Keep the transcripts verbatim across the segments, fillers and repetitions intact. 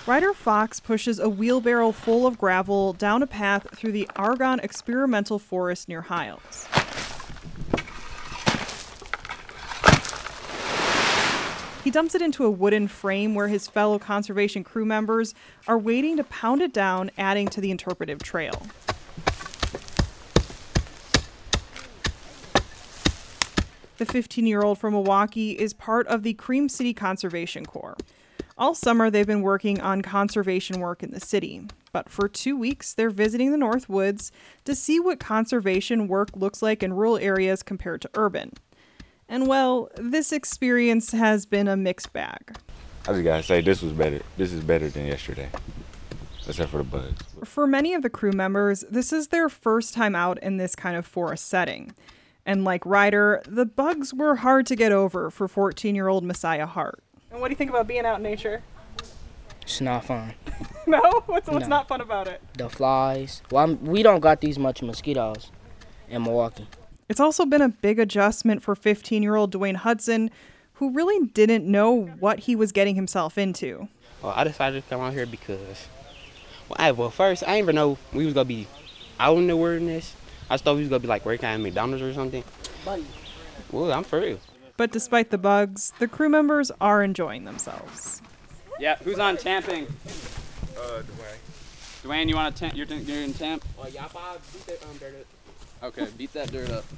Ryder Fox pushes a wheelbarrow full of gravel down a path through the Argonne Experimental Forest near Hiles. He dumps it into a wooden frame where his fellow conservation crew members are waiting to pound it down, adding to the interpretive trail. The fifteen-year-old from Milwaukee is part of the Cream City Conservation Corps. All summer, they've been working on conservation work in the city. But for two weeks, they're visiting the North Woods to see what conservation work looks like in rural areas compared to urban. And well, this experience has been a mixed bag. I just gotta say, this was better. This is better than yesterday, except for the bugs. For many of the crew members, this is their first time out in this kind of forest setting. And like Ryder, the bugs were hard to get over for fourteen-year-old Messiah Hart. And what do you think about being out in nature? It's not fun. No? What's, what's No. not fun about it? The flies. Well, I'm, we don't got these much mosquitoes in Milwaukee. It's also been a big adjustment for fifteen-year-old Dwayne Hudson, who really didn't know what he was getting himself into. Well, I decided to come out here because, well, I, well first, I didn't even know we was going to be out in the wilderness. I just thought we was going to be like working at McDonald's or something. Buddy. Well, I'm for real. But despite the bugs, the crew members are enjoying themselves. Yeah, who's on tamping? Uh, Dwayne. Dwayne, you want to temp? You're, you're in temp? Oh, yeah, I beat that um, dirt up. Okay, beat that dirt up.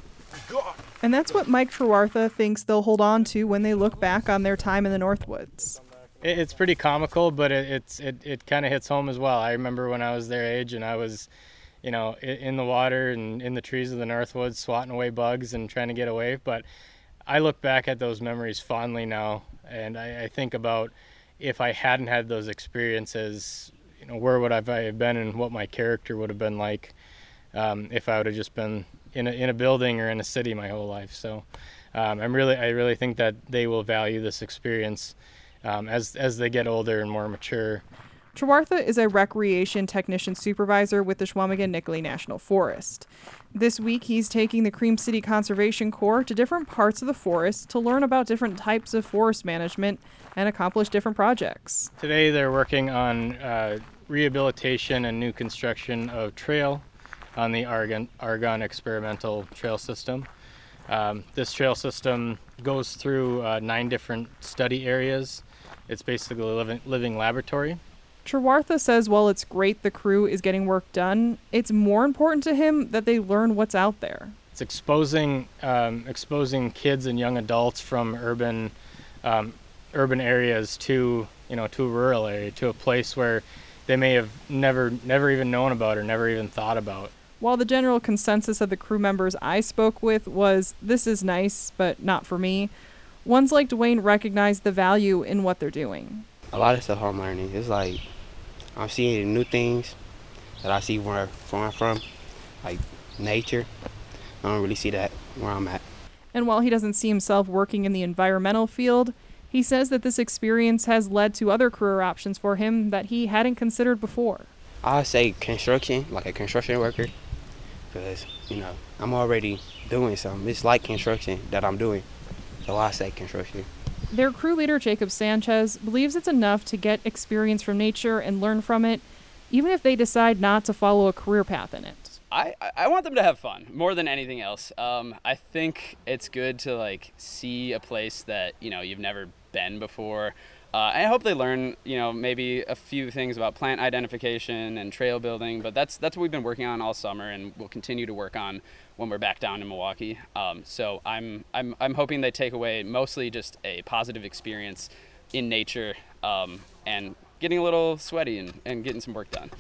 And that's what Mike Trewartha thinks they'll hold on to when they look back on their time in the Northwoods. It's pretty comical, but it, it's it, it kind of hits home as well. I remember when I was their age and I was, you know, in the water and in the trees of the Northwoods swatting away bugs and trying to get away. But I look back at those memories fondly now, and I, I think about if I hadn't had those experiences, you know, where would I have been and what my character would have been like um, if I would have just been in a, in a building or in a city my whole life. So um, I'm really, I really think that they will value this experience um, as as they get older and more mature. Trewartha is a recreation technician supervisor with the Chequamegon-Nicolet National Forest. This week, he's taking the Cream City Conservation Corps to different parts of the forest to learn about different types of forest management and accomplish different projects. Today, they're working on uh, rehabilitation and new construction of trail on the Argonne, Argonne Experimental Trail System. Um, this trail system goes through uh, nine different study areas. It's basically a living, living laboratory. Trewartha says while it's great the crew is getting work done, it's more important to him that they learn what's out there. It's exposing um, exposing kids and young adults from urban um, urban areas to you know to a rural area, to a place where they may have never never even known about or never even thought about. While the general consensus of the crew members I spoke with was, this is nice, but not for me, ones like Dwayne recognized the value in what they're doing. A lot of stuff I'm learning. It's like I'm seeing new things that I see where, where I'm from, like nature. I don't really see that where I'm at. And while he doesn't see himself working in the environmental field, he says that this experience has led to other career options for him that he hadn't considered before. I say construction, like a construction worker, because, you know, I'm already doing something. It's like construction that I'm doing, so I say construction. Their crew leader, Jacob Sanchez, believes it's enough to get experience from nature and learn from it, even if they decide not to follow a career path in it. I, I want them to have fun more than anything else. Um, I think it's good to like see a place that, you know, you've never been before. Uh, I hope they learn, you know, maybe a few things about plant identification and trail building, but that's that's what we've been working on all summer and we'll continue to work on when we're back down in Milwaukee. Um, so I'm I'm I'm hoping they take away mostly just a positive experience in nature um, and getting a little sweaty and, and getting some work done.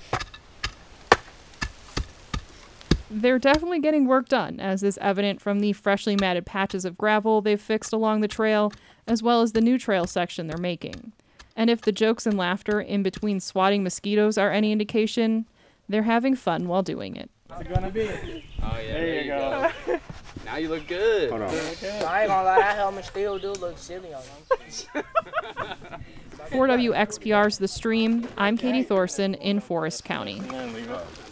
They're definitely getting work done, as is evident from the freshly matted patches of gravel they've fixed along the trail, as well as the new trail section they're making. And if the jokes and laughter in between swatting mosquitoes are any indication, they're having fun while doing it. What's it gonna be? Oh yeah, there, there you you go. go. Now you look good. Hold on. So I ain't gonna lie, that helmet still do look silly on them. For W X P R's The Stream, I'm Katie Thorson in Forest County. And leave it.